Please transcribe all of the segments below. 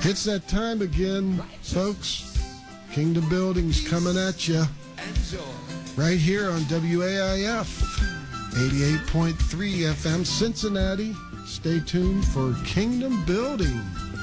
It's that time again, folks. Kingdom Building's coming at you right here on WAIF 88.3 FM Cincinnati. Stay tuned for Kingdom Building.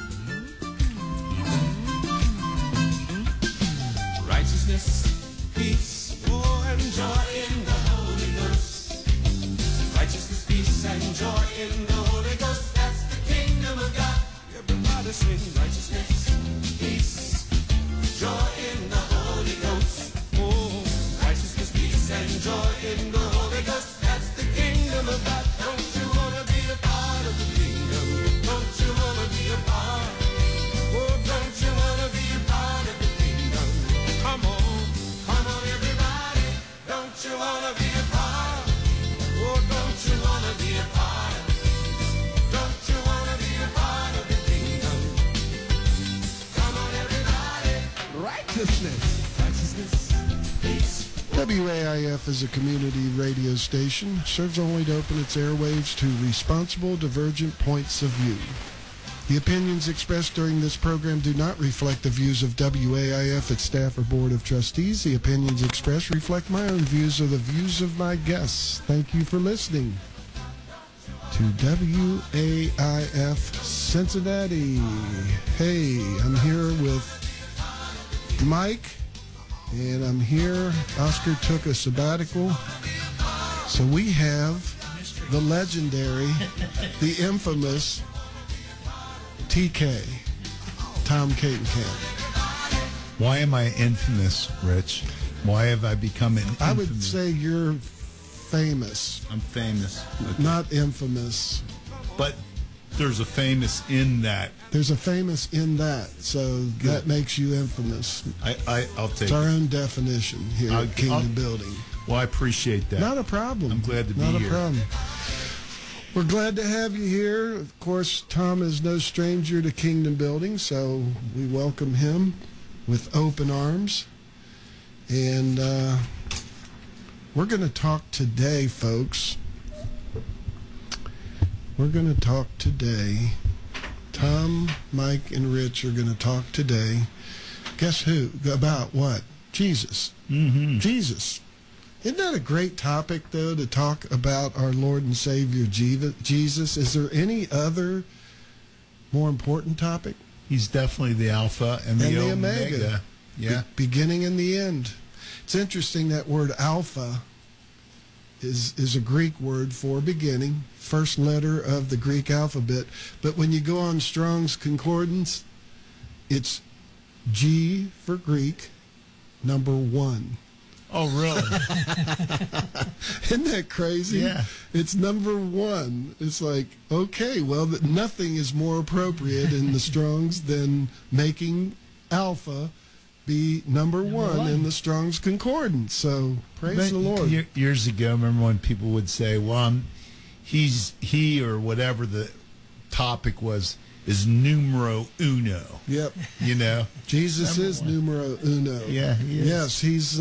Righteousness, peace, and joy in the Holy Ghost. Righteousness, peace, and joy in the Holy Ghost. That's the kingdom of God. Everybody sing righteousness, peace, joy in the Holy Ghost. Oh, righteousness, peace, and joy in the Holy Ghost. That's the kingdom of God. Don't you want to be a part of the kingdom? Don't you want to be a part? Oh, don't you want to be a part of the kingdom? Come on, everybody. Don't you want to be a part? Oh, don't you want to be a part? Don't you want to be a part of the kingdom? Come on, everybody. Righteousness. Peace. WAIF is a community radio station. Serves only to open its airwaves to responsible, divergent points of view. The opinions expressed during this program do not reflect the views of WAIF, its staff, or board of trustees. The opinions expressed reflect my own views or the views of my guests. Thank you for listening to WAIF Cincinnati. Hey, I'm here with Mike, and I'm here. Oscar took a sabbatical. So we have the legendary, the infamous TK, Tom Catenkamp. Why am I infamous, Rich? Why have I become an infamous? I would say you're famous, I'm famous. Okay. not infamous. But there's a famous in that. There's a famous in that, so that makes you infamous. I'll take It's our it. own definition here at Kingdom Building. Well, I appreciate that. Not a problem. I'm glad to be Not here. a problem. We're glad to have you here. Of course, Tom is no stranger to Kingdom Building, so we welcome him with open arms. And we're going to talk today, folks. We're going to talk today. Tom, Mike, and Rich are going to talk today. Guess who? About what? Jesus. Mm-hmm. Jesus. Isn't that a great topic, though, to talk about our Lord and Savior Jesus? Is there any other more important topic? He's definitely the Alpha and the Omega. Yeah. Beginning and the end. It's interesting that word Alpha is a Greek word for beginning, first letter of the Greek alphabet. But when you go on Strong's Concordance, it's G for Greek, number 1. Oh, really? Isn't that crazy? Yeah. It's number 1. It's like, okay, well, nothing is more appropriate in the Strong's than making Alpha be number one in the Strong's Concordance. So praise the Lord. Years ago, remember when people would say, well, he or whatever the topic was is numero uno. Yep. You know? Jesus is numero uno. Yeah, he is. Yes, he's,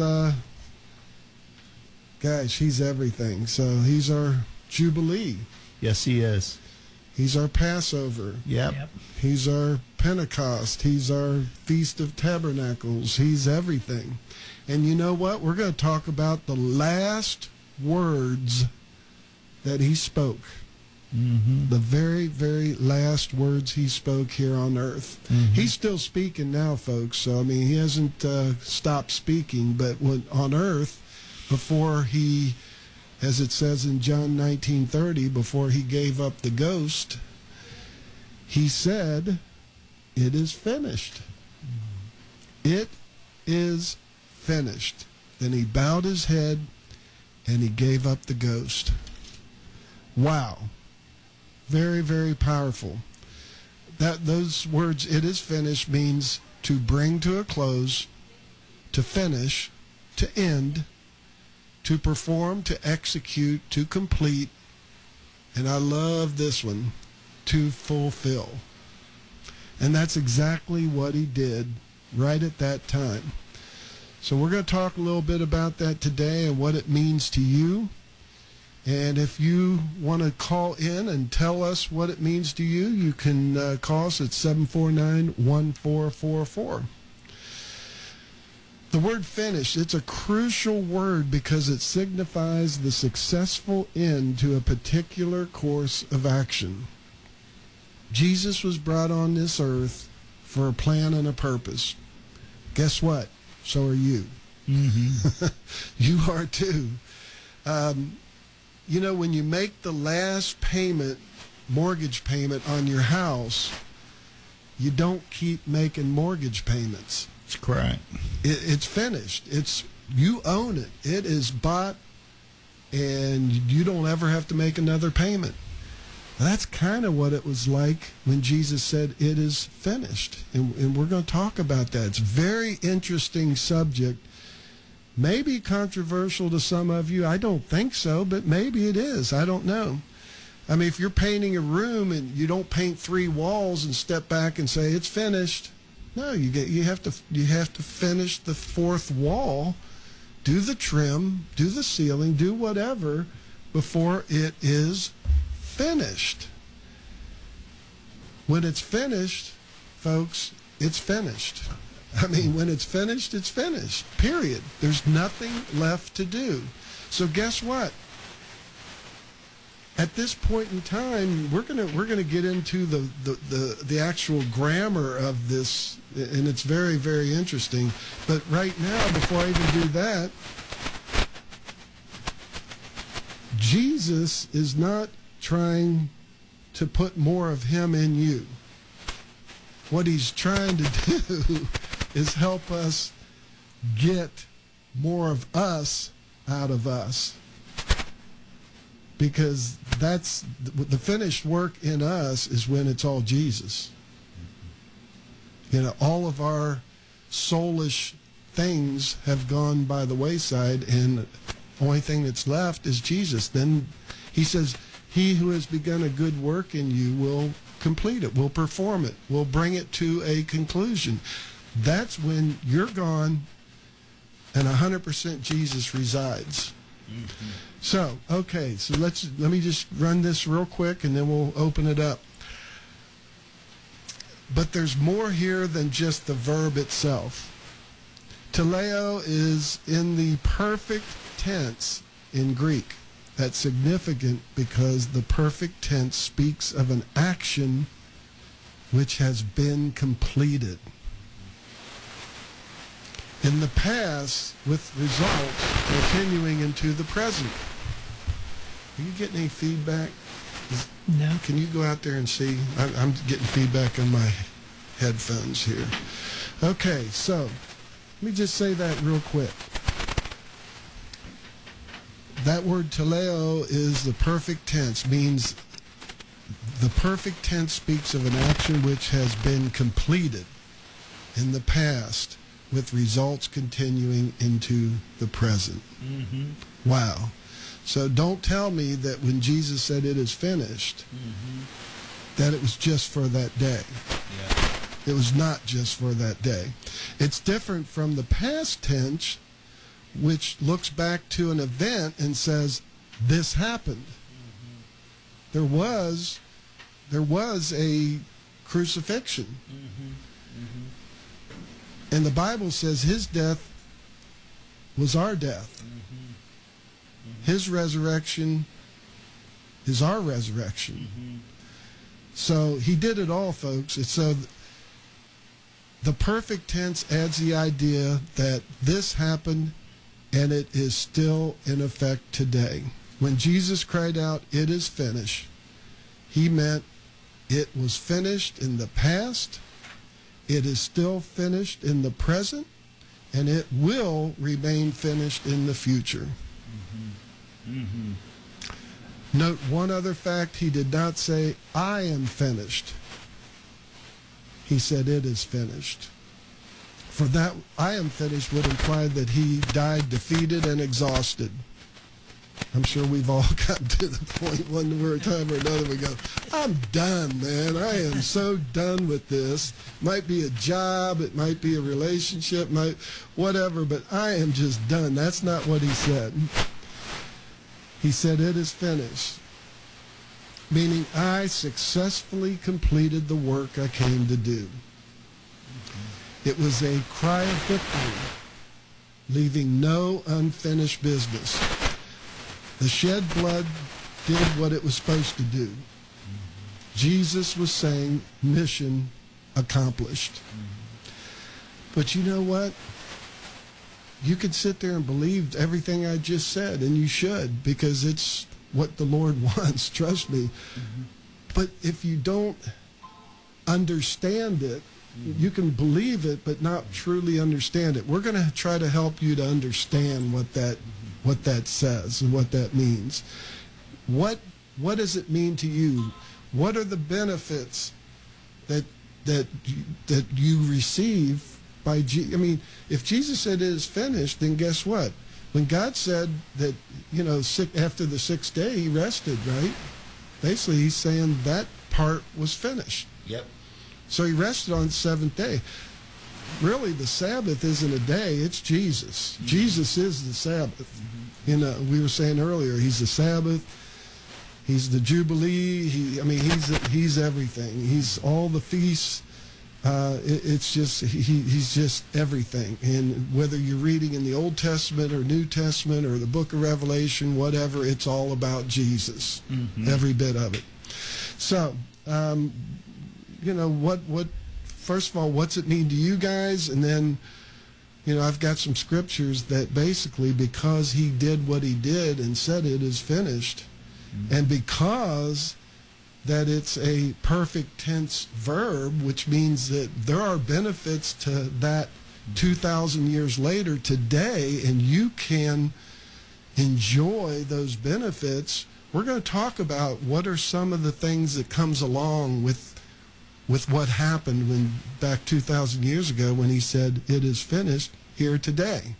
guys, he's everything. So he's our Jubilee. Yes, he is. He's our Passover. Yep. He's our Pentecost. He's our Feast of Tabernacles. He's everything. And you know what? We're going to talk about the last words that he spoke. Mm-hmm. The very, very last words he spoke here on earth. Mm-hmm. He's still speaking now, folks. So, I mean, he hasn't stopped speaking. But on earth, before he, as it says in John 19:30, before he gave up the ghost, he said, "It is finished." It is finished. Then he bowed his head and he gave up the ghost. Wow. Very, very powerful. Those words, "it is finished," means to bring to a close, to finish, to end, to perform, to execute, to complete, and I love this one, to fulfill. And that's exactly what he did right at that time. So we're going to talk a little bit about that today and what it means to you. And if you want to call in and tell us what it means to you, you can call us at 749-1444. The word finished, it's a crucial word because it signifies the successful end to a particular course of action. Jesus was brought on this earth for a plan and a purpose. Guess what? So are you. Mm-hmm. You are too. You know, when you make the last payment, mortgage payment on your house, you don't keep making mortgage payments. That's correct. It's finished. You own it. It is bought, and you don't ever have to make another payment. That's kind of what it was like when Jesus said, "It is finished." And we're going to talk about that. It's a very interesting subject. Maybe controversial to some of you. I don't think so, but maybe it is. I don't know. I mean, if you're painting a room and you don't paint 3 walls and step back and say it's finished, no, you have to finish the 4th wall, do the trim, do the ceiling, do whatever before it is finished. When it's finished, folks, it's finished. I mean, when it's finished, period. There's nothing left to do. So guess what? At this point in time, we're gonna get into the actual grammar of this, and it's very, very interesting. But right now, before I even do that, Jesus is not trying to put more of him in you. What he's trying to do is help us get more of us out of us. Because that's the finished work in us is when it's all Jesus. You know, all of our soulish things have gone by the wayside, and the only thing that's left is Jesus. Then he says, he who has begun a good work in you will complete it, will perform it, will bring it to a conclusion. That's when you're gone and 100% Jesus resides. Mm-hmm. So, okay, so let me just run this real quick and then we'll open it up. But there's more here than just the verb itself. Teleo is in the perfect tense in Greek. That's significant because the perfect tense speaks of an action which has been completed. In the past, with results continuing into the present. Are you getting any feedback? No. Can you go out there and see? I'm getting feedback on my headphones here. Okay, so let me just say that real quick. That word teleo is the perfect tense, means the perfect tense speaks of an action which has been completed in the past with results continuing into the present. Mm-hmm. Wow. So don't tell me that when Jesus said it is finished, mm-hmm. that it was just for that day. Yeah. It was not just for that day. It's different from the past tense, which looks back to an event and says, this happened. Mm-hmm. There was a crucifixion. Mm-hmm. Mm-hmm. And the Bible says his death was our death. Mm-hmm. Mm-hmm. His resurrection is our resurrection. Mm-hmm. So he did it all, folks. It's so the perfect tense adds the idea that this happened and it is still in effect today. When Jesus cried out, "It is finished," he meant it was finished in the past, it is still finished in the present, and it will remain finished in the future. Mm-hmm. Mm-hmm. Note one other fact: he did not say, "I am finished." He said, "It is finished." For that, "I am finished" would imply that he died defeated and exhausted. I'm sure we've all gotten to the point one time or another we go, "I'm done, man. I am so done with this." Might be a job, it might be a relationship, whatever, but I am just done. That's not what he said. He said, "It is finished," meaning I successfully completed the work I came to do. It was a cry of victory, leaving no unfinished business. The shed blood did what it was supposed to do. Jesus was saying, mission accomplished. But you know what? You could sit there and believe everything I just said, and you should, because it's what the Lord wants, trust me. But if you don't understand it, you can believe it, but not truly understand it. We're going to try to help you to understand what that says and what that means. What does it mean to you? What are the benefits that you receive by I mean, if Jesus said it is finished, then guess what? When God said that, after the sixth day he rested, right? Basically, he's saying that part was finished. Yep. So he rested on the seventh day. Really, the Sabbath isn't a day, it's Jesus. Jesus is the Sabbath. We were saying earlier, he's the Sabbath, he's the Jubilee, he's everything. He's all the feasts. It's just, he's just everything. And whether you're reading in the Old Testament or New Testament or the book of Revelation, whatever, it's all about Jesus. Every bit of it. So, first of all, what's it mean to you guys? And then, I've got some scriptures that basically, because he did what he did and said it is finished, and because that it's a perfect tense verb, which means that there are benefits to that 2,000 years later today, and you can enjoy those benefits. We're going to talk about what are some of the things that comes along with what happened when back 2,000 years ago when he said it is finished here today.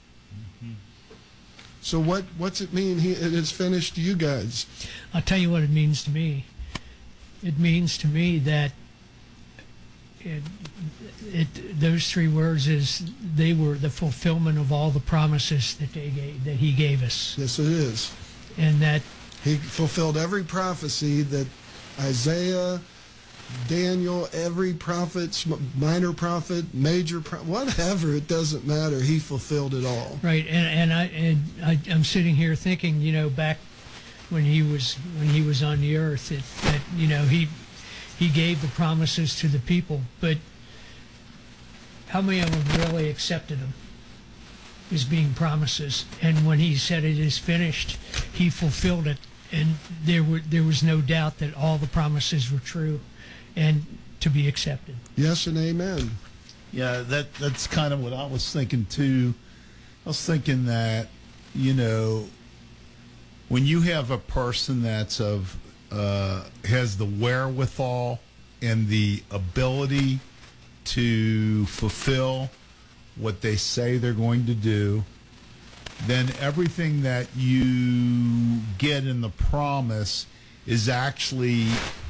So what's it mean it is finished to you guys? I'll tell you what it means to me. It means to me that those three words they were the fulfillment of all the promises that he gave us. Yes, it is. And that he fulfilled every prophecy that Isaiah, Daniel, every prophet, minor prophet, major prophet, whatever, it doesn't matter. He fulfilled it all. Right, and I'm sitting here thinking, back when he was on the earth, that he gave the promises to the people, but how many of them really accepted them as being promises? And when he said it is finished, he fulfilled it, and there was no doubt that all the promises were true and to be accepted. Yes and amen. Yeah, that's kind of what I was thinking too. I was thinking that, when you have a person that's has the wherewithal and the ability to fulfill what they say they're going to do, then everything that you get in the promise is actually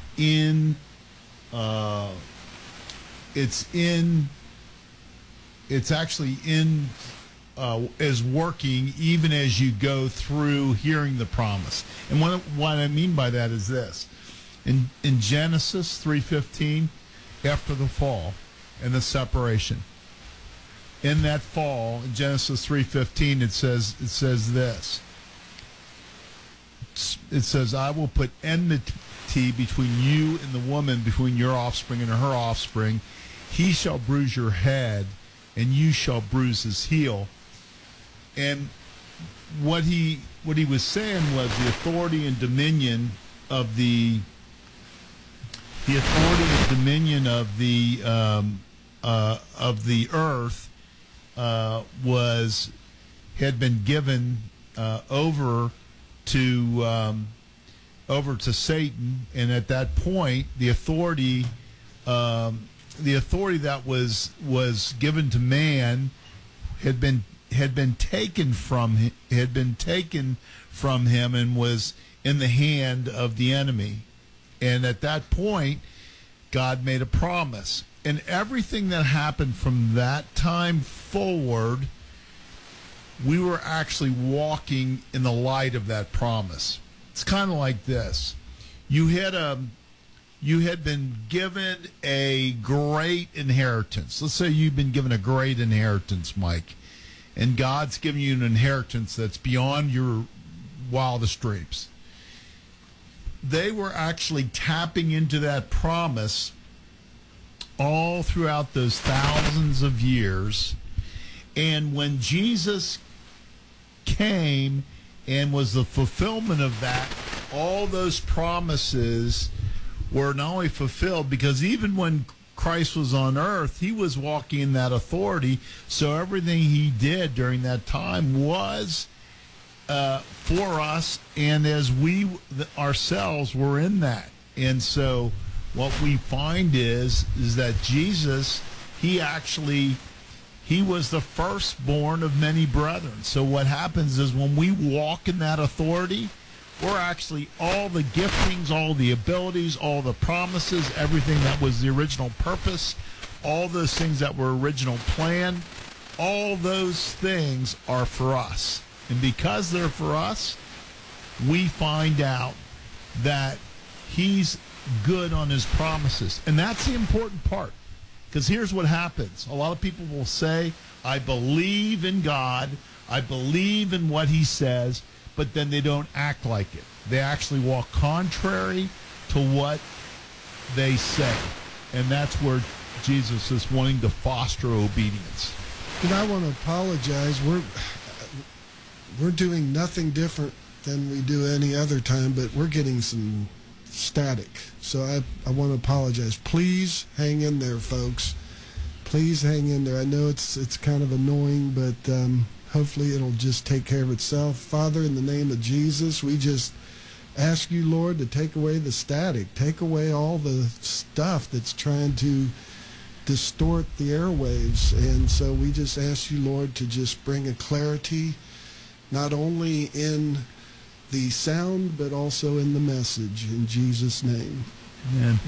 is working even as you go through hearing the promise. And what I mean by that is this. In Genesis 3:15, after the fall and the separation, in that fall, in Genesis 3:15, it says this. It says, "I will put enmity between you and the woman, between your offspring and her offspring. He shall bruise your head, and you shall bruise his heel." And what he was saying was the authority and dominion of the earth had been given over to Satan, and at that point, the authority that was given to man had been taken from him and was in the hand of the enemy. And at that point, God made a promise. And everything that happened from that time forward we were actually walking in the light of that promise. It's kind of like this. You had been given a great inheritance. Let's say you've been given a great inheritance, Mike, and God's given you an inheritance that's beyond your wildest dreams. They were actually tapping into that promise all throughout those thousands of years. And when Jesus came and was the fulfillment of that, all those promises were not only fulfilled, because even when Christ was on earth, he was walking in that authority. So everything he did during that time was for us, and as we ourselves were in that. And so what we find is that Jesus, he was the firstborn of many brethren. So what happens is when we walk in that authority, we're actually all the giftings, all the abilities, all the promises, everything that was the original purpose, all those things that were original plan, all those things are for us. And because they're for us, we find out that he's good on his promises. And that's the important part. Because here's what happens. A lot of people will say, I believe in God, I believe in what he says, but then they don't act like it. They actually walk contrary to what they say. And that's where Jesus is wanting to foster obedience. And I want to apologize. We're doing nothing different than we do any other time, but we're getting some static. So I want to apologize. Please hang in there, folks. Please hang in there. I know it's kind of annoying, but hopefully it'll just take care of itself. Father, in the name of Jesus, we just ask you, Lord, to take away the static. Take away all the stuff that's trying to distort the airwaves. And so we just ask you, Lord, to just bring a clarity, not only in the sound, but also in the message. In Jesus' name. Amen.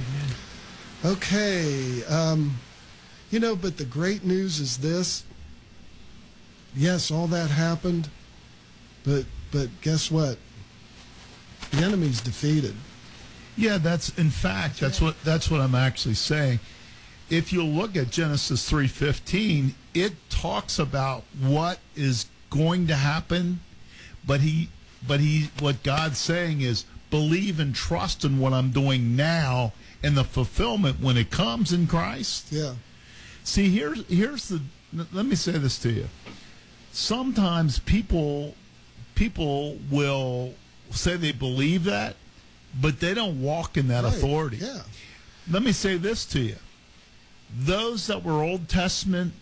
Okay. But the great news is this. Yes, all that happened, but guess what? The enemy's defeated. Yeah, that's what I'm actually saying. If you look at Genesis 3:15, it talks about what is going to happen, but what God's saying is believe and trust in what I'm doing now and the fulfillment when it comes in Christ. Yeah. See, let me say this to you. Sometimes people will say they believe that, but they don't walk in that authority. Yeah. Let me say this to you. Those that were Old Testament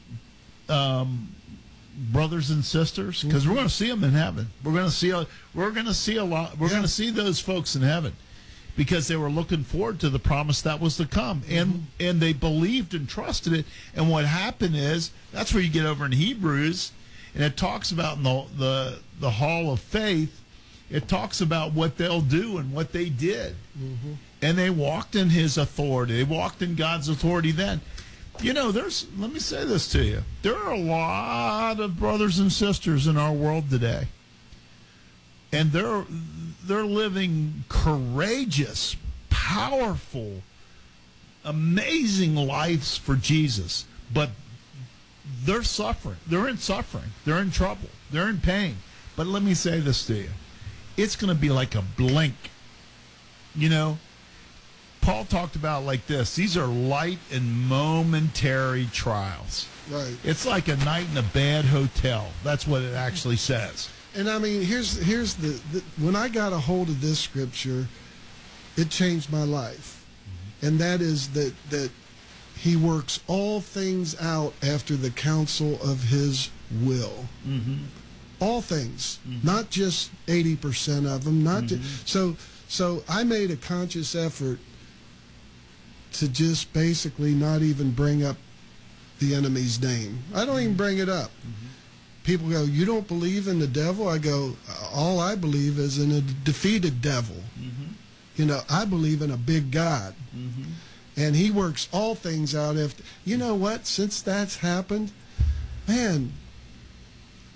brothers and sisters, because we're going to see them in heaven. We're going to see a lot. We're going to see those folks in heaven, because they were looking forward to the promise that was to come, and they believed and trusted it. And what happened is, that's where you get over in Hebrews, and it talks about in the hall of faith, it talks about what they'll do and what they did. And they walked in his authority. They walked in God's authority then. Let me say this to you. There are a lot of brothers and sisters in our world today, and they're living courageous, powerful, amazing lives for Jesus, but they're suffering. They're in suffering. They're in trouble. They're in pain. But let me say this to you. It's going to be like a blink. Paul talked about like this. These are light and momentary trials. Right. It's like a night in a bad hotel. That's what it actually says. And I mean, here's the when I got a hold of this scripture, it changed my life. And that is that he works all things out after the counsel of his will. All things, not just 80% of them. So I made a conscious effort to just basically not even bring up the enemy's name. I don't even bring it up. People go, you don't believe in the devil? I go, all I believe is in a defeated devil. I believe in a big God. And he works all things out. You know what? Since that's happened, man,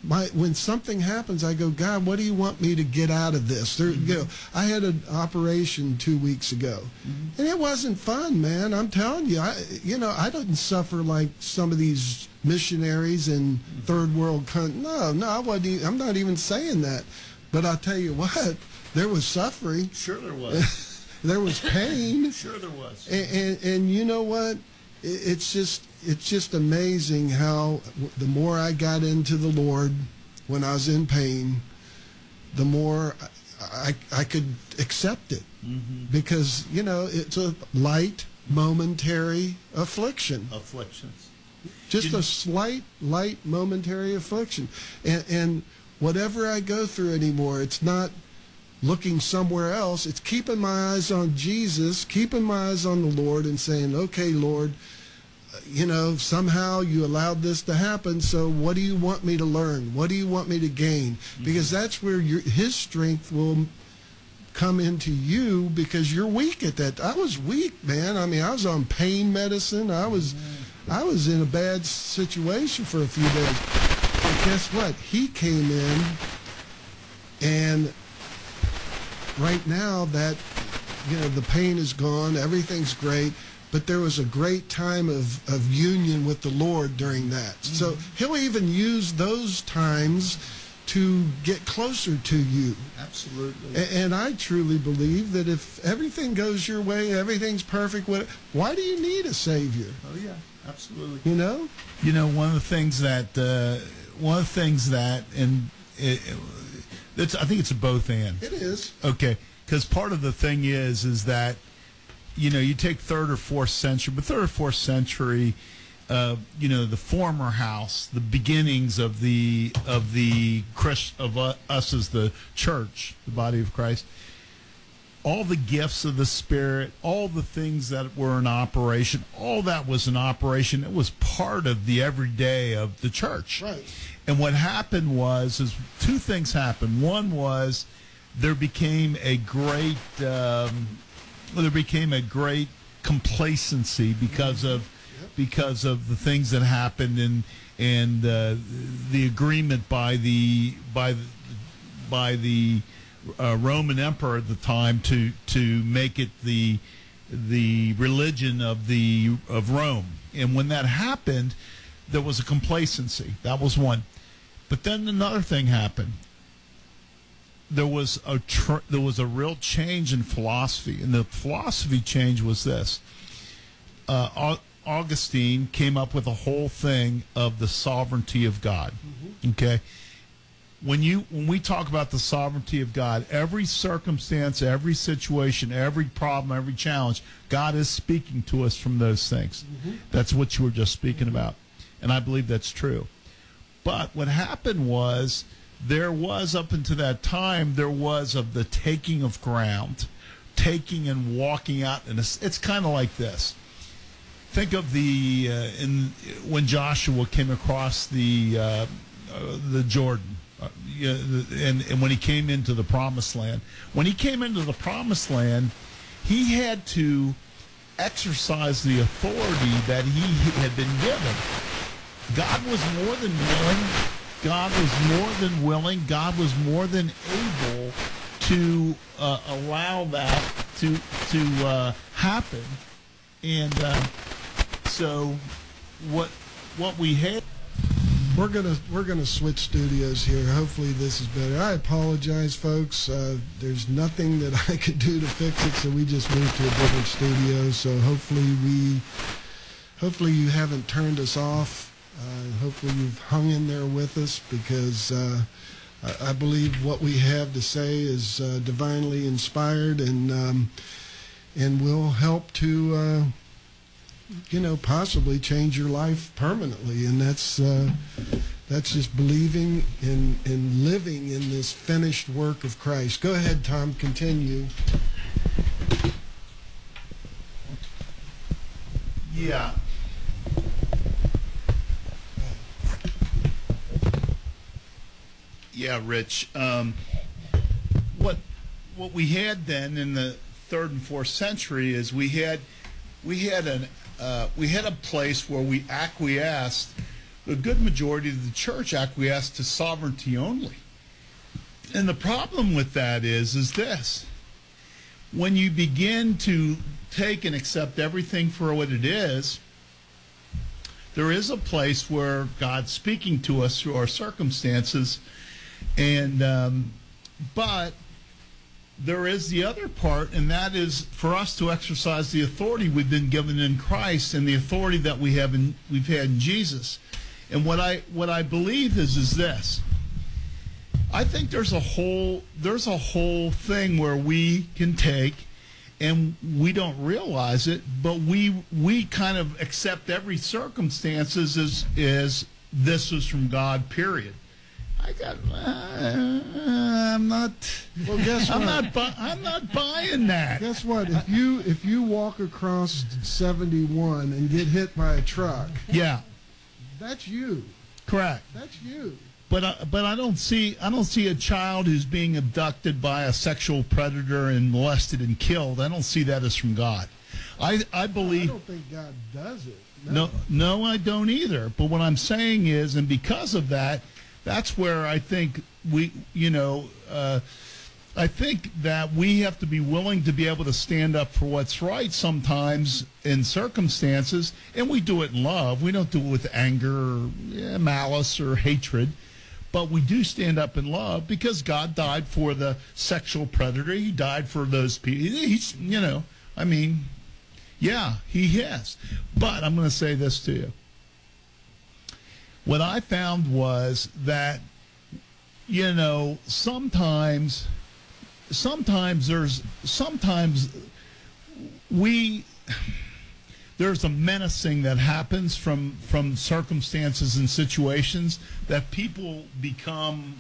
when something happens, I go, God, what do you want me to get out of this? There, you know, I had an operation 2 weeks ago, and it wasn't fun, man. I'm telling you, I didn't suffer like some of these missionaries in third world countries. No, I wasn't. I'm not even saying that. But I'll tell you what, there was suffering. Sure there was. There was pain. Sure there was. And you know what? It's just amazing how the more I got into the Lord when I was in pain, the more I could accept it. Because, you know, it's a light, momentary affliction. Afflictions. Just a slight, light, momentary affliction. And whatever I go through anymore, it's not looking somewhere else. It's keeping my eyes on Jesus, keeping my eyes on the Lord, and saying, okay, Lord, you know, somehow you allowed this to happen, so what do you want me to learn? What do you want me to gain? Because that's where his strength will come into you, because you're weak at that. I was weak, man. I mean, I was on pain medicine. I was in a bad situation for a few days. But guess what? He came in, and right now that, you know, the pain is gone, everything's great, but there was a great time of union with the Lord during that. So he'll even use those times to get closer to you. Absolutely. And I truly believe that if everything goes your way, everything's perfect, why do you need a Savior? Oh, yeah, absolutely. You know? You know, one of the things that, and I think it's a both and. It is. Okay, because part of the thing is that, you know, you take 3rd or 4th century, but 3rd or 4th century, you know, the former house, the beginnings of us as the church, the body of Christ, all the gifts of the Spirit, all the things that were in operation, all that was in operation. It was part of the everyday of the church. Right. And what happened was two things happened. One was there became a great complacency because of the things that happened and the agreement by the Roman emperor at the time to make it the religion of Rome. And when that happened, there was a complacency. That was one. But then another thing happened. There was a real change in philosophy, and the philosophy change was this. Augustine came up with a whole thing of the sovereignty of God. Okay, when we talk about the sovereignty of God, every circumstance, every situation, every problem, every challenge, God is speaking to us from those things. That's what you were just speaking about, and I believe that's true. But what happened was, there was, up until that time, there was of the taking of ground, taking and walking out. And it's kind of like this. Think of when Joshua came across the Jordan, and when he came into the Promised Land. When he came into the Promised Land, he had to exercise the authority that he had been given. God was more than willing. God was more than willing. God was more than able to allow that to happen. And so what we had. We're gonna switch studios here. Hopefully this is better. I apologize, folks. There's nothing that I could do to fix it, so we just moved to a different studio. So hopefully you haven't turned us off. Hopefully you've hung in there with us, because I believe what we have to say is divinely inspired, and will help to possibly change your life permanently. And that's just believing and living in this finished work of Christ. Go ahead, Tom. Continue. Yeah. Yeah, Rich. What we had then in the 3rd and 4th century is we had a place where we acquiesced the good majority of the church acquiesced to sovereignty only. And the problem with that is this. When you begin to take and accept everything for what it is, there is a place where God's speaking to us through our circumstances, and but there is the other part, and that is for us to exercise the authority we've been given in Christ and the authority that we've had in Jesus. And what I believe is this. I think there's a whole thing where we can take, and we don't realize it, but we kind of accept every circumstances as this was from God, period. I'm not. Well, guess what? I'm not buying that. Guess what? If you walk across 71 and get hit by a truck, Yeah, that's you. correct. That's you. But I don't see a child who's being abducted by a sexual predator and molested and killed. I don't see that as from God. I believe. I don't think God does it. No, I don't either. But what I'm saying is, and because of that, that's where I think I think that we have to be willing to be able to stand up for what's right sometimes in circumstances, and we do it in love. We don't do it with anger or malice or hatred, but we do stand up in love because God died for the sexual predator. He died for those people. He's, yeah, he has. But I'm going to say this to you. What I found was that, sometimes there's a menacing that happens from circumstances and situations that people become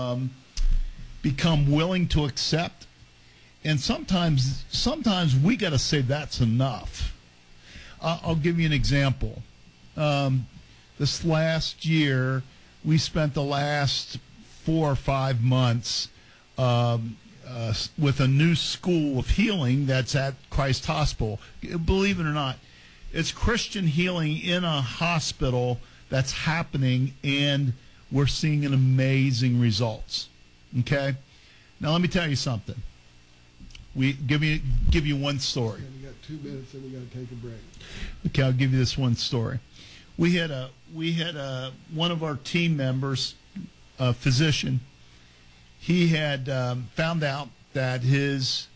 willing to accept, and sometimes we got to say that's enough. I'll give you an example. This last year, we spent the last 4 or 5 months with a new school of healing that's at Christ Hospital. Believe it or not, it's Christian healing in a hospital that's happening, and we're seeing an amazing results. Okay? Now, let me tell you something. We give you one story. And we got 2 minutes, and we got to take a break. Okay, I'll give you this one story. We had one of our team members, a physician. He had found out that his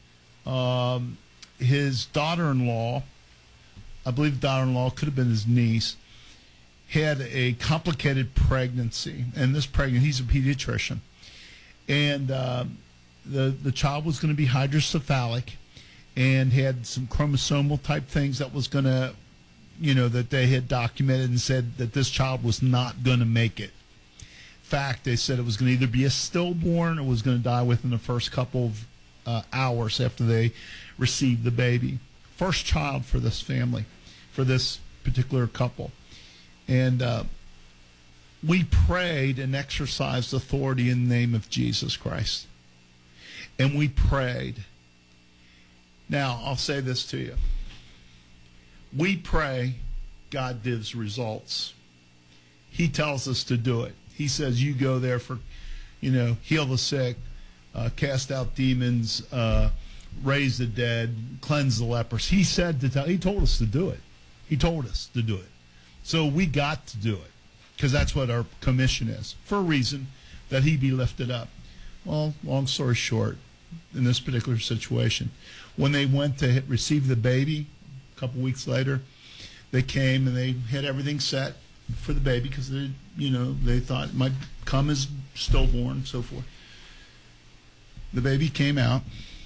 daughter-in-law, I believe daughter-in-law, could have been his niece, had a complicated pregnancy. And this pregnant, he's a pediatrician, and the child was going to be hydrocephalic, and had some chromosomal type things that was going to, that they had documented and said that this child was not going to make it. In fact, they said it was going to either be a stillborn or was going to die within the first couple of hours after they received the baby. First child for this family, for this particular couple. And we prayed and exercised authority in the name of Jesus Christ. And we prayed. Now, I'll say this to you. We pray, God gives results. He tells us to do it. He says, you go there for, heal the sick, cast out demons, raise the dead, cleanse the lepers. He told us to do it. He told us to do it. So we got to do it because that's what our commission is, for a reason, that he be lifted up. Well, long story short, in this particular situation, when they went to receive the baby, a couple weeks later, they came and they had everything set for the baby because they thought it might come as stillborn and so forth. The baby came out.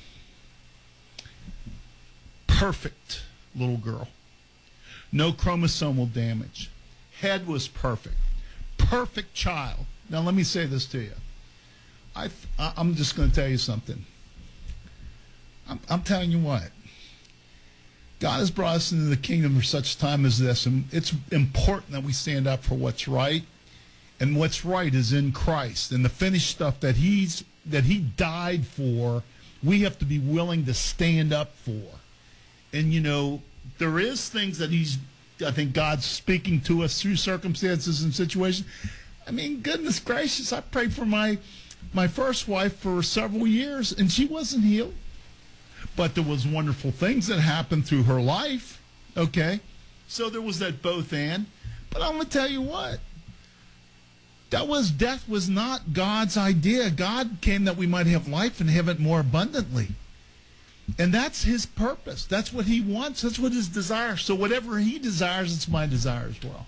Perfect little girl. No chromosomal damage. Head was perfect. Perfect child. Now let me say this to you. I'm just going to tell you something. I'm telling you what. God has brought us into the kingdom for such time as this, and it's important that we stand up for what's right, and what's right is in Christ, and the finished stuff that He died for, we have to be willing to stand up for. And there is things that He's I think God's speaking to us through circumstances and situations. I mean, goodness gracious, I prayed for my first wife for several years, and she wasn't healed. But there was wonderful things that happened through her life, okay? So there was that both and. But I'm going to tell you what. Death was not God's idea. God came that we might have life and have it more abundantly. And that's his purpose. That's what he wants. That's what his desire. So whatever he desires, it's my desire as well.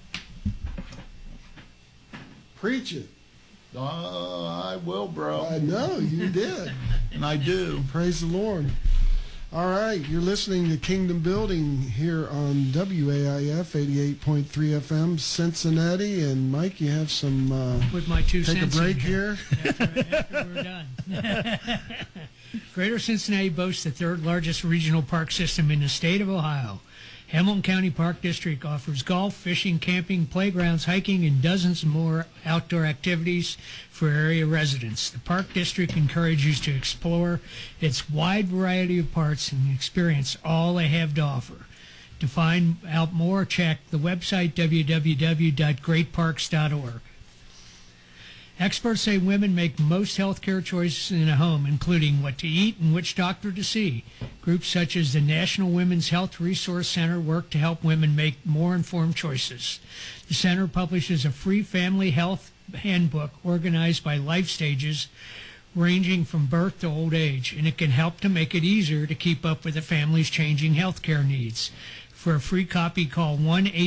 Preach it. I will, bro. I know you did. And I do. Praise the Lord. All right, you're listening to Kingdom Building here on WAIF 88.3 FM Cincinnati. And Mike, you have some. With my 2 take cents a break in here. After we're done. Greater Cincinnati boasts the third largest regional park system in the state of Ohio. Hamilton County Park District offers golf, fishing, camping, playgrounds, hiking, and dozens more outdoor activities for area residents. The Park District encourages you to explore its wide variety of parks and experience all they have to offer. To find out more, check the website www.greatparks.org. Experts say women make most healthcare choices in a home, including what to eat and which doctor to see. Groups such as the National Women's Health Resource Center work to help women make more informed choices. The center publishes a free family health handbook organized by life stages ranging from birth to old age, and it can help to make it easier to keep up with a family's changing healthcare needs. For a free copy, call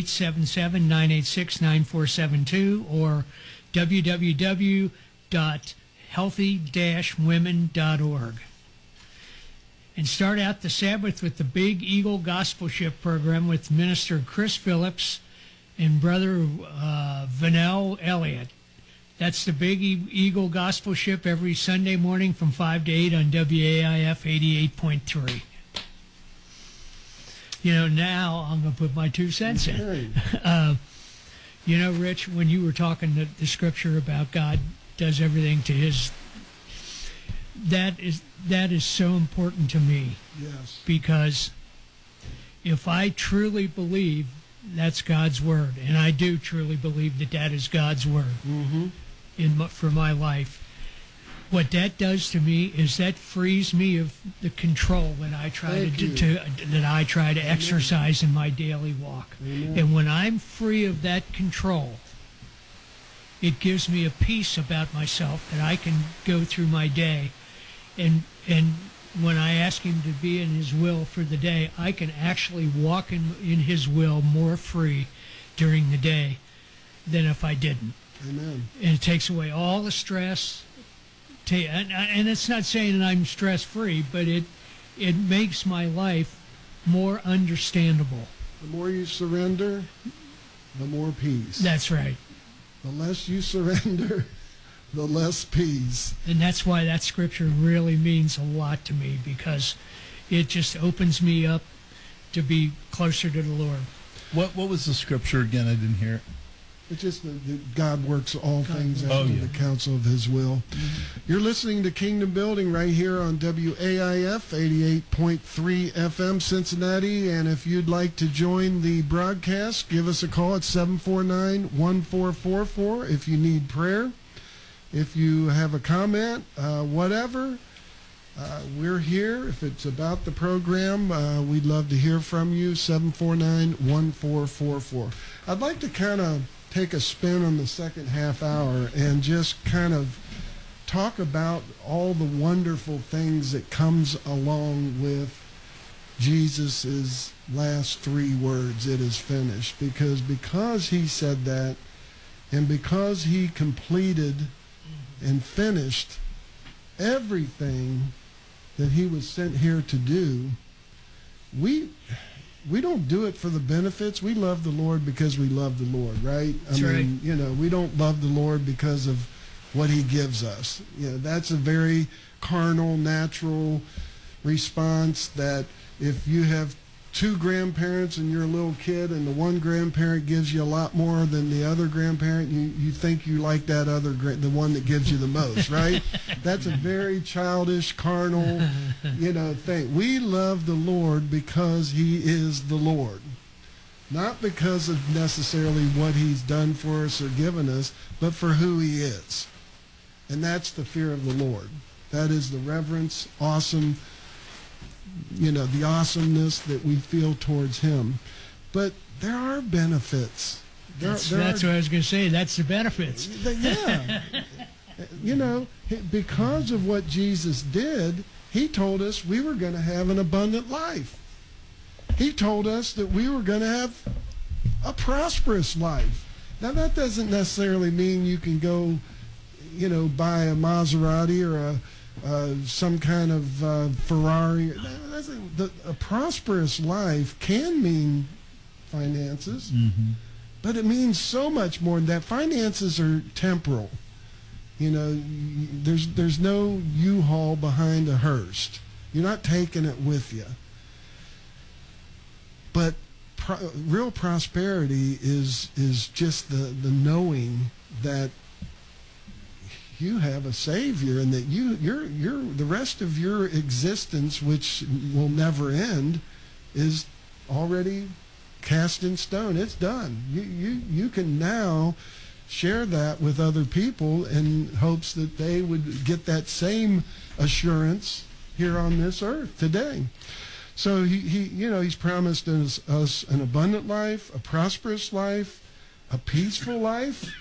1-877-986-9472 or www.healthy-women.org. And start out the Sabbath with the Big Eagle Gospelship program with Minister Chris Phillips and Brother Vanell Elliott. That's the Big Eagle Gospelship every Sunday morning from 5 to 8 on WAIF 88.3. You know, now I'm going to put my 2 cents in. You know, Rich, when you were talking the scripture about God does everything to his, that is so important to me. Yes. Because if I truly believe that's God's word, and I do truly believe that is God's word for my life, what that does to me is that frees me of the control that I try to exercise in my daily walk. Amen. And when I'm free of that control, it gives me a peace about myself that I can go through my day. And when I ask him to be in his will for the day, I can actually walk in his will more free during the day than if I didn't. Amen. And it takes away all the stress. And it's not saying that I'm stress-free, but it makes my life more understandable. The more you surrender, the more peace. That's right. The less you surrender, the less peace. And that's why that scripture really means a lot to me, because it just opens me up to be closer to the Lord. What was the scripture again? I didn't hear it. It's just that God works all things out Oh, in yeah. the counsel of his will. You're listening to Kingdom Building right here on WAIF 88.3 FM Cincinnati. And if you'd like to join the broadcast, give us a call at 749-1444 if you need prayer. If you have a comment, whatever, we're here. If it's about the program, we'd love to hear from you, 749-1444. I'd like to kind of take a spin on the second half hour and just kind of talk about all the wonderful things that comes along with Jesus's last 3 words, "It is finished." Because he said that, and because he completed and finished everything that he was sent here to do, we don't do it for the benefits. We love the Lord because we love the Lord, right? That's right. You know, we don't love the Lord because of what he gives us. You know, that's a very carnal, natural response that if you have 2 grandparents and you're a little kid and the one grandparent gives you a lot more than the other grandparent, you think you like that other, the one that gives you the most, right? That's a very childish, carnal, thing. We love the Lord because he is the Lord. not because of necessarily what he's done for us or given us, but for who he is. And that's the fear of the Lord. That is the reverence, awesome, the awesomeness that we feel towards him. But there are benefits. That's what I was going to say. That's the benefits. Yeah. Because of what Jesus did, he told us we were going to have an abundant life. He told us that we were going to have a prosperous life. Now, that doesn't necessarily mean you can go, buy a Maserati or some kind of Ferrari. A prosperous life can mean finances, but it means so much more than that. Finances are temporal. There's no U-Haul behind a hearse. You're not taking it with you. But real prosperity is just the knowing that you have a Savior and that you're the rest of your existence, which will never end, is already cast in stone. It's done. You can now share that with other people in hopes that they would get that same assurance here on this earth today. So he's promised us an abundant life, a prosperous life, a peaceful life.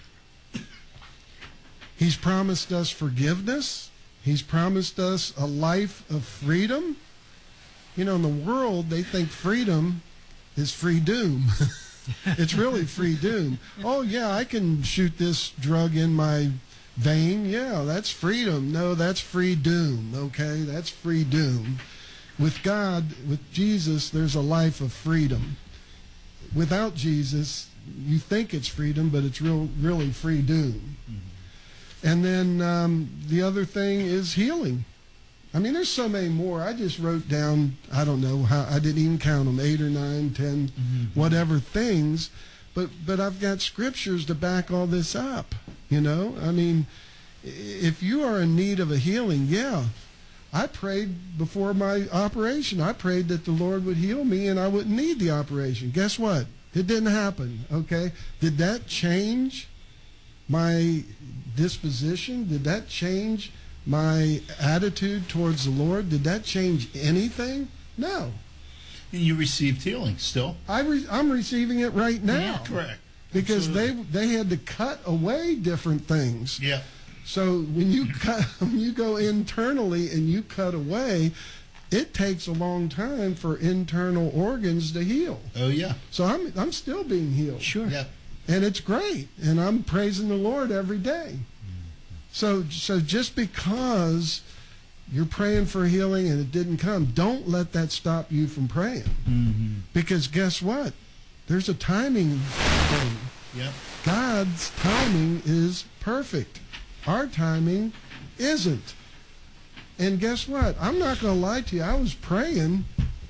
He's promised us forgiveness. He's promised us a life of freedom. In the world, they think freedom is free doom. It's really free doom. Oh, yeah, I can shoot this drug in my vein. Yeah, that's freedom. No, that's free doom, okay? That's free doom. With God, with Jesus, there's a life of freedom. Without Jesus, you think it's freedom, but it's really free doom. And then the other thing is healing. I mean, there's so many more. I just wrote down, I don't know how, I didn't even count them, 8 or 9, 10, whatever things. But I've got scriptures to back all this up, I mean, if you are in need of a healing, yeah. I prayed before my operation. I prayed that the Lord would heal me and I wouldn't need the operation. Guess what? It didn't happen, okay? Did that change my disposition? Did that change my attitude towards the Lord? Did that change anything? No. And you received healing still. I'm receiving it right now. Yeah, correct. Because Absolutely. they had to cut away different things. Yeah. So when you go internally and you cut away, it takes a long time for internal organs to heal. Oh yeah. So I'm still being healed. Sure. Yeah. And it's great, and I'm praising the Lord every day. So just because you're praying for healing and it didn't come, don't let that stop you from praying. Because guess what? There's a timing thing. Yep. God's timing is perfect. Our timing isn't. And guess what? I'm not going to lie to you. I was praying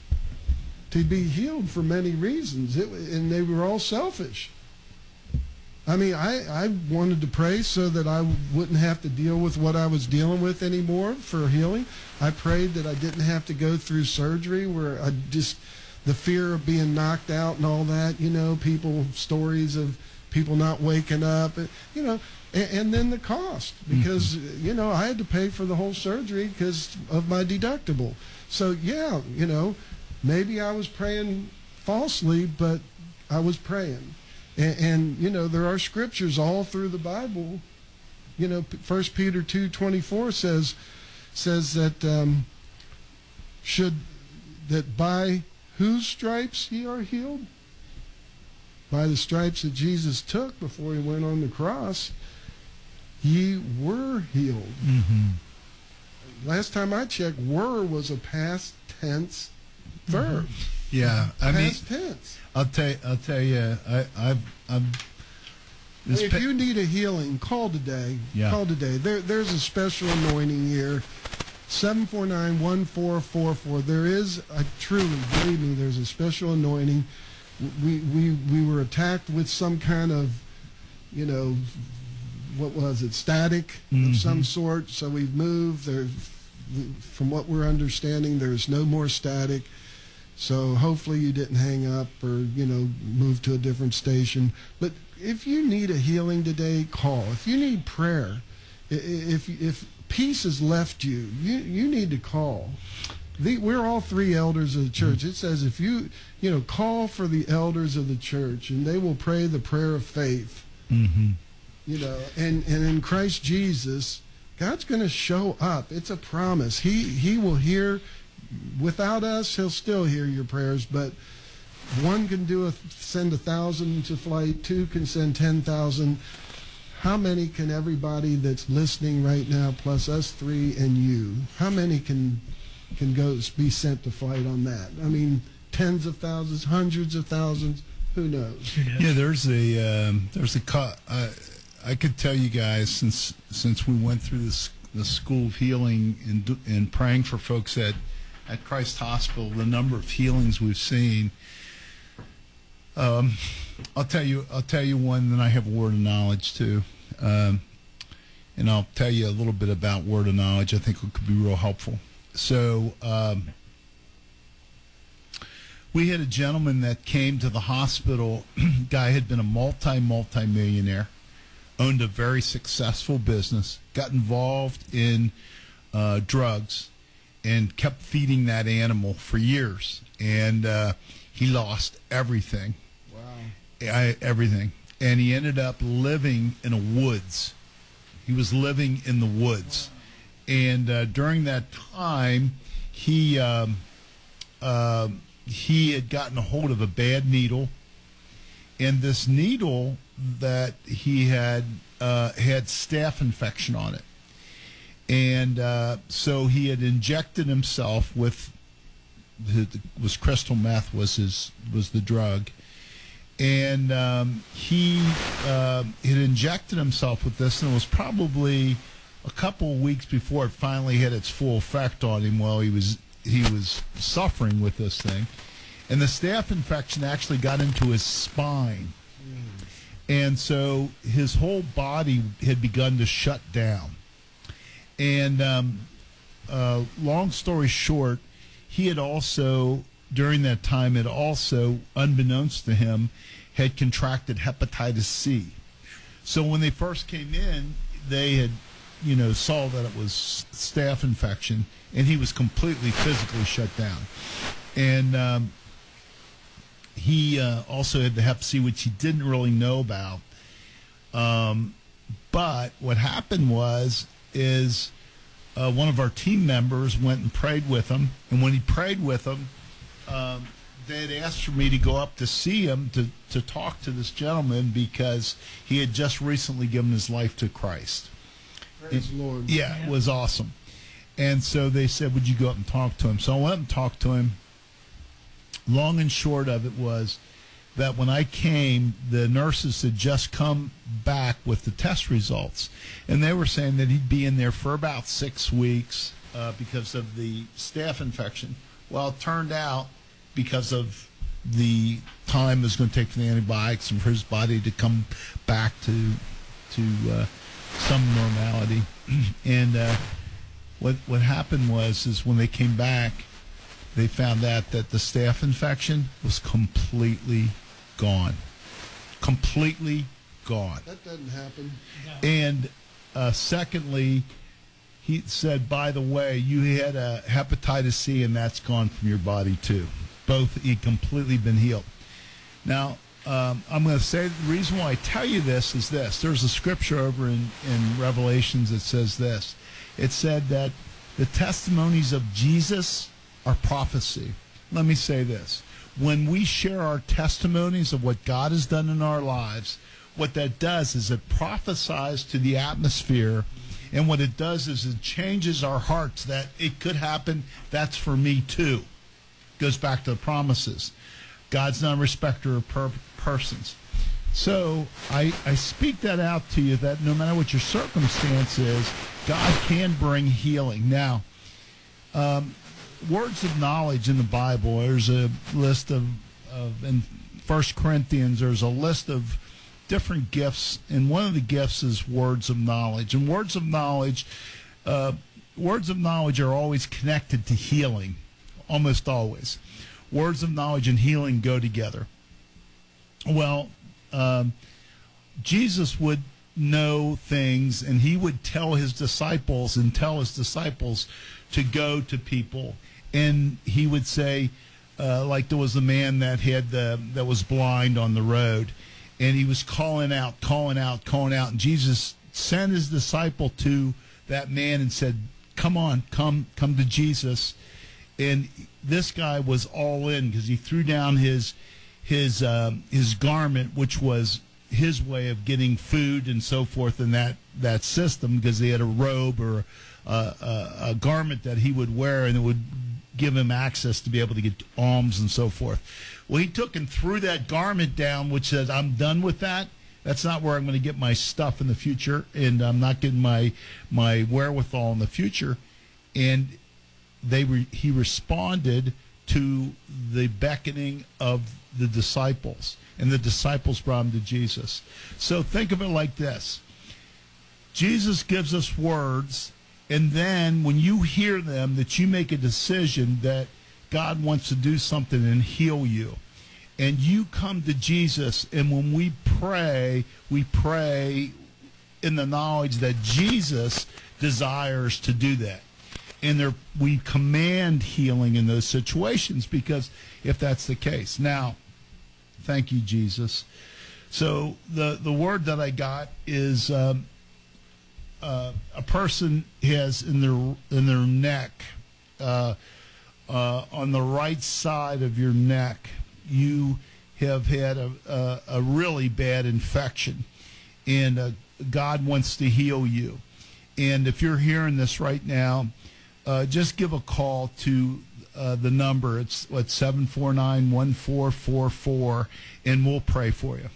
to be healed for many reasons, and they were all selfish. I mean, I wanted to pray so that I wouldn't have to deal with what I was dealing with anymore for healing. I prayed that I didn't have to go through surgery where the fear of being knocked out and all that, stories of people not waking up, and then the cost, because, I had to pay for the whole surgery because of my deductible. So, yeah, maybe I was praying falsely, but I was praying. And there are scriptures all through the Bible. 1 Peter 2:24 says that that by whose stripes ye are healed? By the stripes that Jesus took before he went on the cross, ye were healed. Last time I checked, were was a past tense verb. Yeah, Past tense. I'll tell you, If you need a healing, call today. Yeah. Call today. There's a special anointing here. 749-1444. There is, truly, believe me, there's a special anointing. We were attacked with some kind of, what was it, static of some sort. So we've moved. From what we're understanding, there's no more static. So hopefully you didn't hang up or, move to a different station. But if you need a healing today, call. If you need prayer, if peace has left you, you need to call. We're all three elders of the church. It says if you call for the elders of the church, and they will pray the prayer of faith. Mm-hmm. And in Christ Jesus, God's going to show up. It's a promise. He will hear. Without us, he'll still hear your prayers, but one can send 1,000 to flight, two can send 10,000. How many can everybody that's listening right now, plus us three and you, how many can be sent to flight on that? I mean, tens of thousands, hundreds of thousands, who knows? Yeah, I could tell you guys, since we went through the school of healing and praying for folks at Christ Hospital, the number of healings we've seen. I'll tell you one, then I have a word of knowledge too, and I'll tell you a little bit about word of knowledge. I think it could be real helpful. So we had a gentleman that came to the hospital. Guy had been a multi-millionaire, owned a very successful business, got involved in drugs, and kept feeding that animal for years. And he lost everything. Wow. Everything. And he ended up living in a woods. He was living in the woods. Wow. And during that time, he had gotten a hold of a bad needle. And this needle that he had staph infection on it. And so he had injected himself with crystal meth was the drug, and he had injected himself with this, and it was probably a couple of weeks before it finally had its full effect on him while he was suffering with this thing, and the staph infection actually got into his spine, and so his whole body had begun to shut down. And long story short, he had also, during that time, unbeknownst to him, had contracted hepatitis C. So when they first came in, they had, saw that it was staph infection, and he was completely physically shut down. And he also had the hep C, which he didn't really know about. But what happened is one of our team members went and prayed with him, and when he prayed with him, they had asked for me to go up to see him to talk to this gentleman because he had just recently given his life to Christ. Praise the Lord. Yeah, it was awesome. And so they said, would you go up and talk to him? So I went up and talked to him. Long and short of it was that when I came, the nurses had just come back with the test results, and they were saying that he'd be in there for about 6 weeks because of the staph infection. Well, it turned out because of the time it was going to take for the antibiotics and for his body to come back to some normality. And what happened is when they came back, they found out that the staph infection was completely gone. Completely gone. That doesn't happen. And secondly, he said, by the way, you had a hepatitis C, and that's gone from your body too. Both, you've completely been healed. Now, I'm going to say the reason why I tell you this is this. There's a scripture over in Revelations that says this. It said that the testimonies of Jesus are prophecy. Let me say this. When we share our testimonies of what God has done in our lives, what that does is it prophesies to the atmosphere, and what it does is it changes our hearts that it could happen, that's for me too. Goes back to the promises. God's not a respecter of persons. So I speak that out to you, that no matter what your circumstance is, God can bring healing. Now, words of knowledge in the Bible, there's a list of in 1 Corinthians, there's a list of different gifts, and one of the gifts is words of knowledge. And words of knowledge are always connected to healing, almost always. words of knowledge and healing go together. Well, Jesus would know things, and he would tell his disciples to go to people, and he would say, like there was a man that that was blind on the road, and he was calling out, and Jesus sent his disciple to that man and said, "Come on, come to Jesus." And this guy was all in because he threw down his garment, which was his way of getting food and so forth in that system, because he had a robe or a garment that he would wear, and it would give him access to be able to get alms and so forth. Well, he took and threw that garment down, which says, "I'm done with that. That's not where I'm going to get my stuff in the future, and I'm not getting my wherewithal in the future." And he responded to the beckoning of the disciples, and the disciples brought him to Jesus. So think of it like this. Jesus gives us words, and then when you hear them, that you make a decision that God wants to do something and heal you. And you come to Jesus, and when we pray in the knowledge that Jesus desires to do that. And we command healing in those situations, because if that's the case. Now, thank you, Jesus. So the word that I got is a person has in their neck, on the right side of your neck, you have had a really bad infection, and God wants to heal you. And if you're hearing this right now, just give a call to the number. It's 749-1444, and we'll pray for you.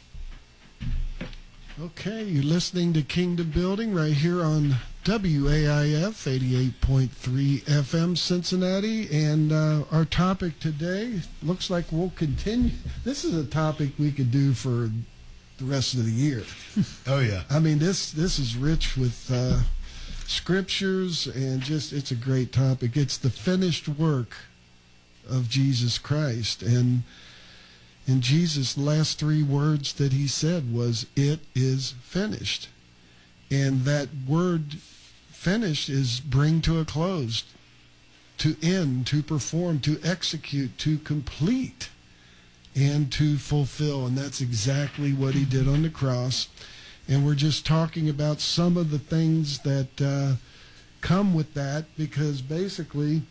Okay, you're listening to Kingdom Building right here on WAIF 88.3 FM Cincinnati, and our topic today looks like we'll continue. This is a topic we could do for the rest of the year. Oh yeah. I mean, this is rich with scriptures, and just it's a great topic. It's the finished work of Jesus Christ, and Jesus' last three words that he said was, "It is finished." And that word finished is bring to a close, to end, to perform, to execute, to complete, and to fulfill. And that's exactly what he did on the cross. And we're just talking about some of the things that come with that, because basically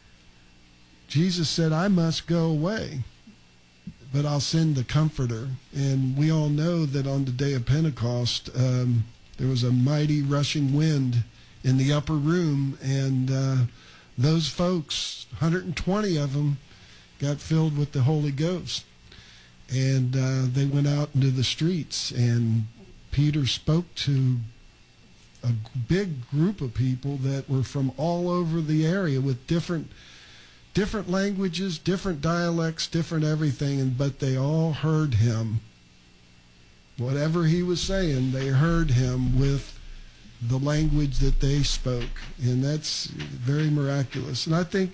Jesus said, "I must go away, but I'll send the Comforter." And we all know that on the day of Pentecost, there was a mighty rushing wind in the upper room, and those folks, 120 of them, got filled with the Holy Ghost. And they went out into the streets, and Peter spoke to a big group of people that were from all over the area with different languages, different dialects, different everything, but they all heard him. Whatever he was saying, they heard him with the language that they spoke, and that's very miraculous. And I think,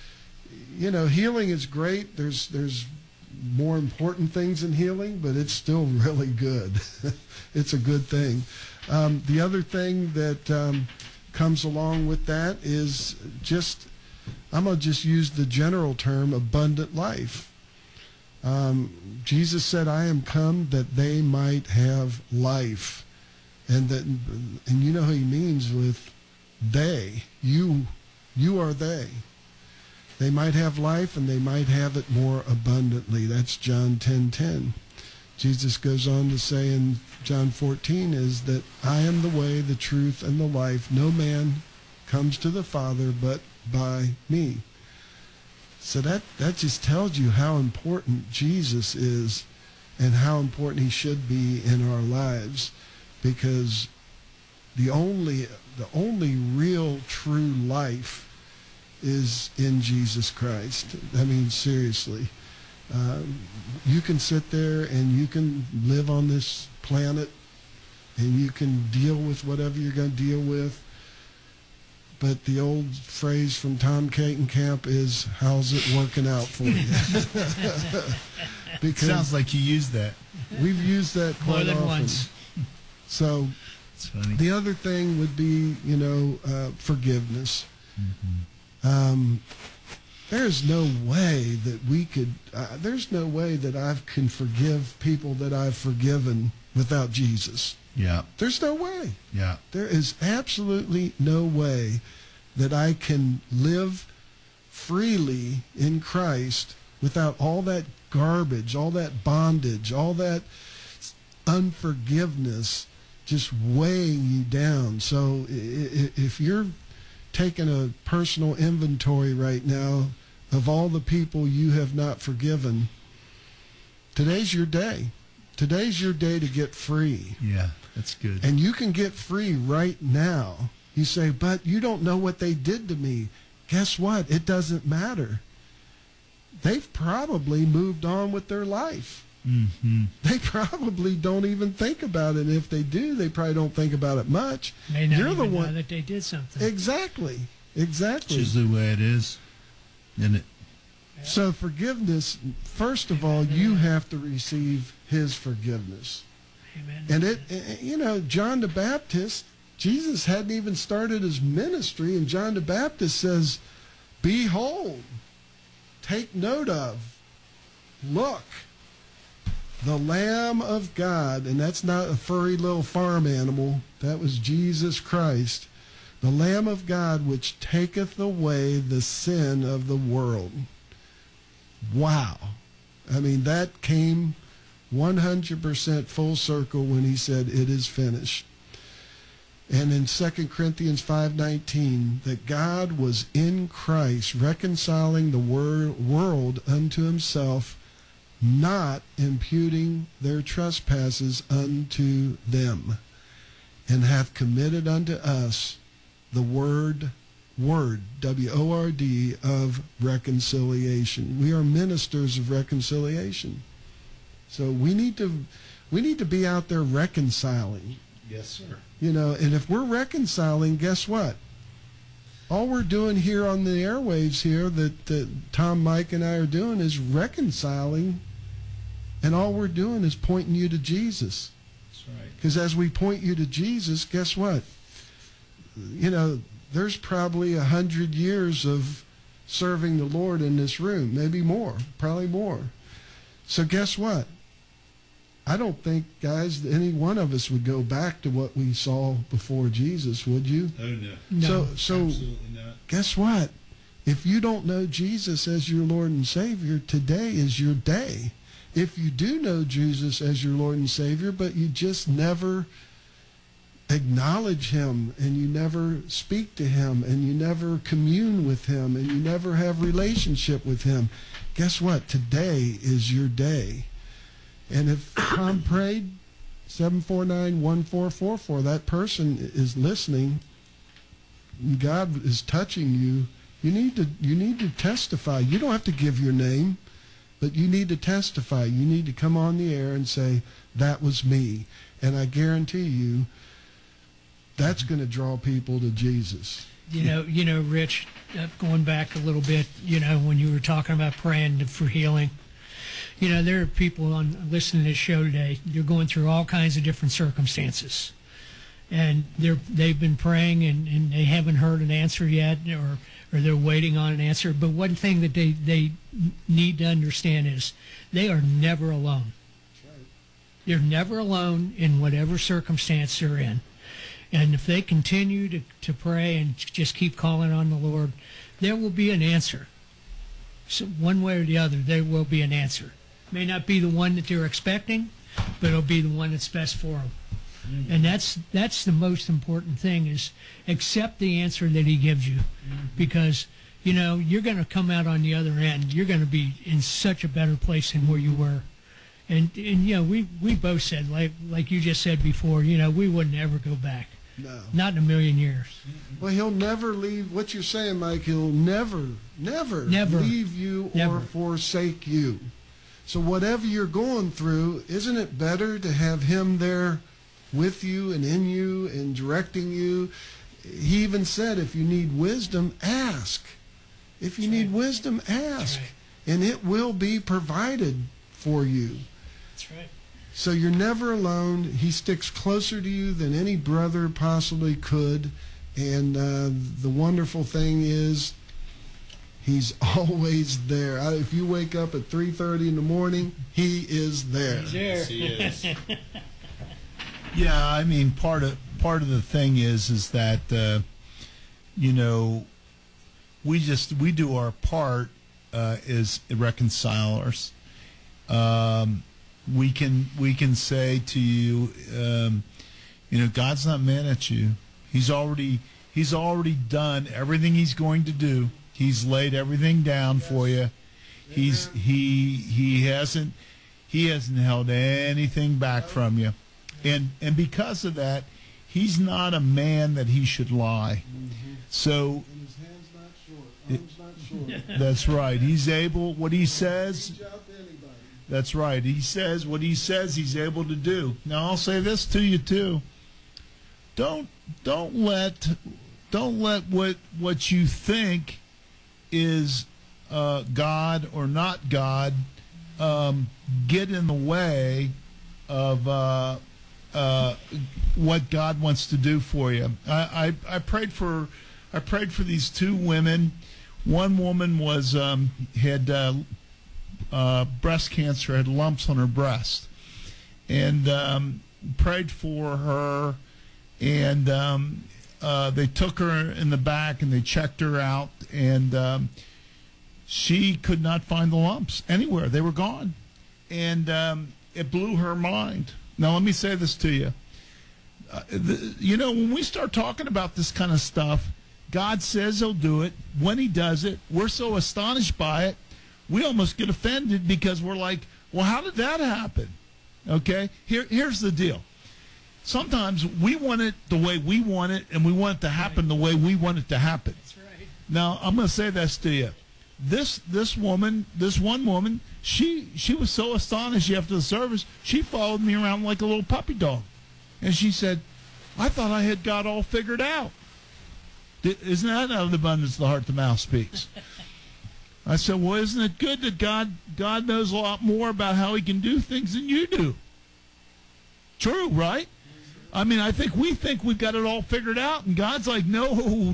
healing is great. There's more important things in healing, but it's still really good. It's a good thing. The other thing that comes along with that is I'm going to just use the general term, abundant life. Jesus said, "I am come that they might have life." And you know who he means with they. You are they. They might have life, and they might have it more abundantly. That's John 10:10. Jesus goes on to say in John 14 is that I am the way, the truth, and the life. No man comes to the Father but by me. So that just tells you how important Jesus is and how important he should be in our lives, because the only real true life is in Jesus Christ. I mean, seriously. You can sit there and you can live on this planet and you can deal with whatever you're going to deal with, but the old phrase from Tom Camp is, how's it working out for you? Because Sounds like you used that. we've used that More quite than often. once. So It's funny. the other thing would be, forgiveness. There's no way that we could, there's no way that I can forgive people that I've forgiven without Jesus. Yeah, There's no way. yeah. There is absolutely no way that I can live freely in Christ without all that garbage, all that bondage, all that unforgiveness just weighing you down. So if you're taking a personal inventory right now of all the people you have not forgiven, today's your day. Today's your day to get free. Yeah, that's good. And you can get free right now. You say, but you don't know what they did to me. Guess what? It doesn't matter. They've probably moved on with their life. They probably don't even think about it. And if they do, they probably don't think about it much. May not You're even the know one. that they did something. Exactly. Exactly. It's just the way it is, isn't it? So forgiveness, first of all, you have to receive his forgiveness. Amen. And John the Baptist, Jesus hadn't even started his ministry, and John the Baptist says, behold, take note of, look, the Lamb of God. And that's not a furry little farm animal. That was Jesus Christ. The Lamb of God, which taketh away the sin of the world. Wow. I mean, that came 100% full circle when he said, it is finished. And in 2 Corinthians 5:19, that God was in Christ reconciling the world unto himself, not imputing their trespasses unto them, and hath committed unto us the word, W-O-R-D, of reconciliation. We are ministers of reconciliation. So we need to be out there reconciling. Yes, sir. And if we're reconciling, guess what? All we're doing here on the airwaves here that Tom, Mike, and I are doing is reconciling, and all we're doing is pointing you to Jesus. That's right. Because as we point you to Jesus, guess what? There's probably 100 years of serving the Lord in this room, maybe more, probably more. So guess what? I don't think, guys, that any one of us would go back to what we saw before Jesus, would you? Oh, no. No. So Absolutely not. guess what? If you don't know Jesus as your Lord and Savior, today is your day. If you do know Jesus as your Lord and Savior, but you just never acknowledge him, and you never speak to him, and you never commune with him, and you never have relationship with him, guess what? Today is your day. And if Tom prayed 749-1444, that person is listening, and God is touching you, you need to testify. You don't have to give your name, but you need to testify. You need to come on the air and say, that was me. And I guarantee you, that's going to draw people to Jesus. Rich, going back a little bit, when you were talking about praying for healing, there are people listening to this show today. They're going through all kinds of different circumstances, and they've been praying and they haven't heard an answer yet, or they're waiting on an answer. But one thing that they need to understand is they are never alone. That's right. They're never alone in whatever circumstance they're in. And if they continue to pray and just keep calling on the Lord, there will be an answer. So one way or the other, there will be an answer. May not be the one that they're expecting, but it'll be the one that's best for them. Mm-hmm. And that's the most important thing, is accept the answer that he gives you. Mm-hmm. Because, you're going to come out on the other end. You're going to be in such a better place than where you were. And we both said, like you just said before, we wouldn't ever go back. No. Not in a million years. Well, he'll never leave. What you're saying, Mike, he'll never leave you Never. or forsake you. So whatever you're going through, isn't it better to have him there with you and in you and directing you? he even said, if you need wisdom, ask. If you need wisdom, ask. right. And it will be provided for you. That's right. So you're never alone. He sticks closer to you than any brother possibly could. And the wonderful thing is, he's always there. If you wake up at 3:30 in the morning, he is there. He's there. Yes, he is. Yeah, I mean, part of the thing is that you know, we do our part as reconcilers. We can say to you, you know, God's not mad at you. He's already done everything he's going to do. He's laid everything down for you. He hasn't held anything back from you. And because of that, he's not a man that he should lie. So And his hand's not short. Arm's not short. that's right. He's able, what he says, Reach out to anybody. that's right. He says what he says he's able to do. Now I'll say this to you too. Don't let what you think is God or not God get in the way of what God wants to do for you. I prayed for these two women. One woman was had breast cancer, had lumps on her breast, and prayed for her. And they took her in the back and they checked her out, and she could not find the lumps anywhere. They were gone, and it blew her mind. Now let me say this to you. You know, when we start talking about this kind of stuff, God says he'll do it. When he does it, we're so astonished by it, we almost get offended because we're like, well, how did that happen? Okay, here's the deal. Sometimes we want it the way we want it, and we want it to happen the way we want it to happen. That's right. Now, I'm going to say this to you. This one woman, she was so astonished after the service, she followed me around like a little puppy dog. And she said, I thought I had got all figured out. Isn't that out of the abundance of the heart the mouth speaks? I said, well, isn't it good that God knows a lot more about how he can do things than you do? True, right? I mean, I think we've got it all figured out, and God's like, no.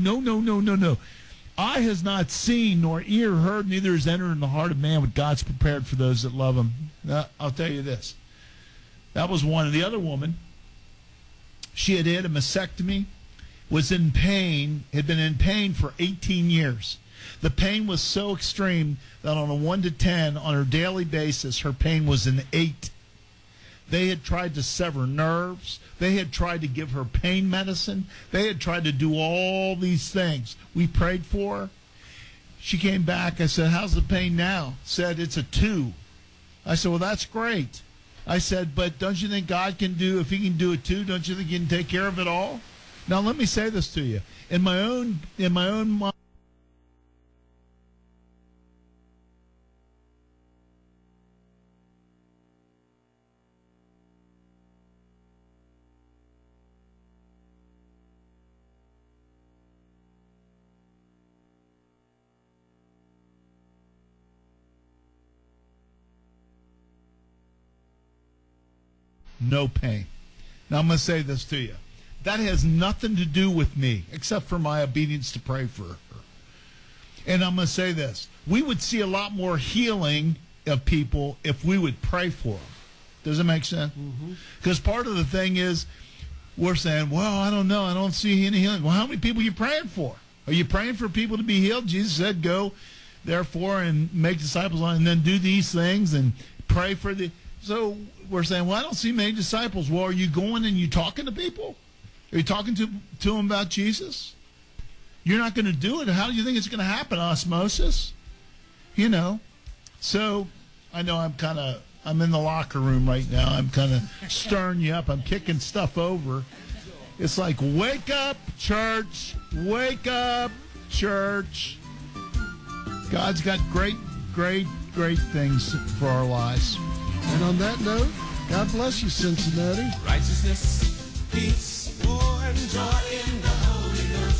Eye has not seen, nor ear heard, neither has entered in the heart of man what God's prepared for those that love him. Now, I'll tell you this. That was one. And the other woman, she had a mastectomy, was in pain, had been in pain for 18 years. The pain was so extreme that on a 1 to 10, on her daily basis, her pain was an 8. They had tried to sever nerves. They had tried to give her pain medicine. They had tried to do all these things. We prayed for her. She came back. I said, how's the pain now? Said, it's a 2. I said, well, that's great. I said, but don't you think God can do, if he can do a 2, don't you think he can take care of it all? Now, let me say this to you. In my own mind, no pain. Now, I'm going to say this to you. That has nothing to do with me, except for my obedience to pray for her. And I'm going to say this. We would see a lot more healing of people if we would pray for them. Does it make sense? Because part of the thing is, we're saying, well, I don't know. I don't see any healing. Well, how many people are you praying for? Are you praying for people to be healed? Jesus said, go, therefore, and make disciples, and then do these things and pray for the... So we're saying, well, I don't see many disciples. Well, are you going and you talking to people? Are you talking to them about Jesus? You're not going to do it. How do you think it's going to happen? Osmosis? You know. So I know I'm in the locker room right now. I'm kind of stirring you up. I'm kicking stuff over. It's like, wake up, church. Wake up, church. God's got great, great, great things for our lives. And on that note, God bless you, Cincinnati. Righteousness, peace, war, and joy in the Holy Ghost.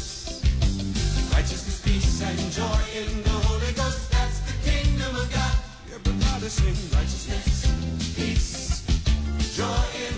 peace, and joy in the Holy Ghost. That's the kingdom of God. Everybody sing righteousness, peace, joy in